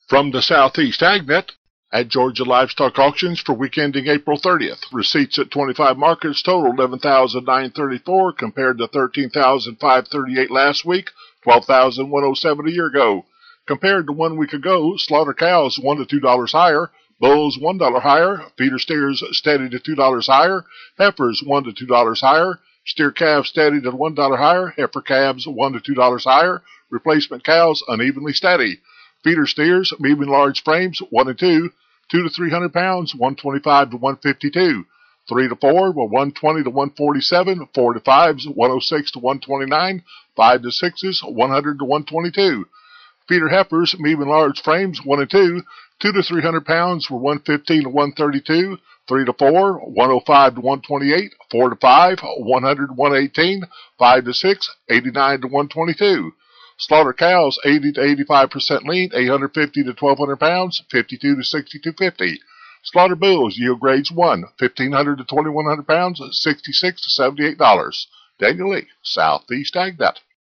From the Southeast AgNet at Georgia Livestock Auctions for week ending April 30th. Receipts at 25 markets total 11,934 compared to 13,538 last week, 12,107 a year ago. Compared to 1 week ago, slaughter cows $1 to $2 higher, bulls $1 higher, feeder steers steady to $2 higher, heifers $1 to $2 higher, steer calves steady to $1 higher, heifer calves $1 to $2 higher, replacement cows unevenly steady. Feeder steers, medium large frames, 1 and 2, 2 to 300 pounds, 125 to 152. 3 to 4 were 120 to 147, 4 to 5s, 106 to 129, 5 to 6s, 100 to 122. Feeder heifers, medium large frames, 1 and 2, 2 to 300 pounds were 115 to 132, 3 to 4, 105 to 128, 4 to 5, 100 to 118, 5 to 6, 89 to 122. Slaughter cows 80 to 85% lean, 850 to 1,200 pounds, 52 to 6250. Slaughter bulls yield grades 1, 1,500 to 2,100 pounds, $66 to $78. Daniel Lee, Southeast AgNet.